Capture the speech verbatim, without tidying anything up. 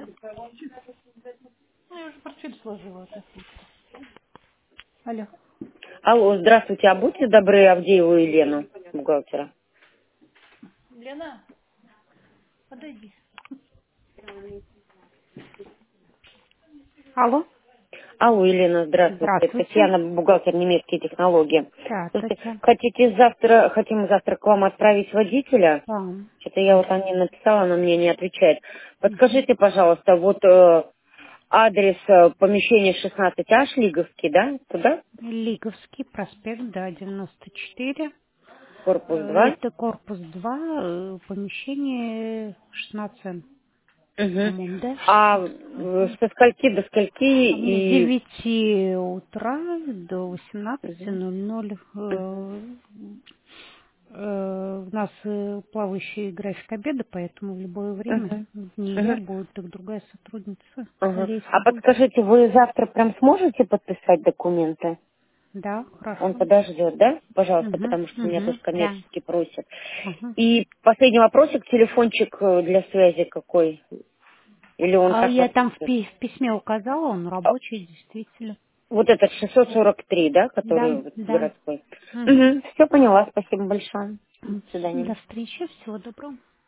Ну, я уже портфель сложила. Так. Алло. Алло, здравствуйте, а будьте добры Авдееву Елену, бухгалтера. Лена, подойди. Алло. Алло, Елена, здравствуйте. Это Здравствуйте. Татьяна, бухгалтер немецкие технологии. Да, Слушайте, Татьяна. хотите завтра, хотим завтра к вам отправить водителя? Да. Что-то я вот Анне написала, она мне не отвечает. Мгм. Подскажите, пожалуйста, вот э, адрес э, помещения шестнадцать А, Шлиговский, да? Туда? Лиговский проспект, да, девяносто четыре. Корпус Э, два. Это корпус два, э, помещение шестнадцать, Угу. по-моему, да? А шестнадцать. э, Мгм. со скольки до скольки А С и... девяти утра до восемнадцати Мгм. ноль ноль. Э, э, У нас э, плавающий график обеда, поэтому в любое время Мгм. не я Мгм. будет, так другая сотрудница Ага. Олеся А будет. подскажите, вы завтра прям сможете подписать документы? Да, Он хорошо. подождет, да? Пожалуйста, Угу, потому что меня угу, тоже да. коммерчески просят. Ага. И последний вопросик, телефончик э, для связи какой? Или он А так я вот... там в, пи- в письме указала, он А, рабочий, действительно. вот этот шестьсот сорок три, да, Да, который вот да. городской? Угу. Угу. Все поняла, спасибо большое. До свидания. До встречи, всего доброго.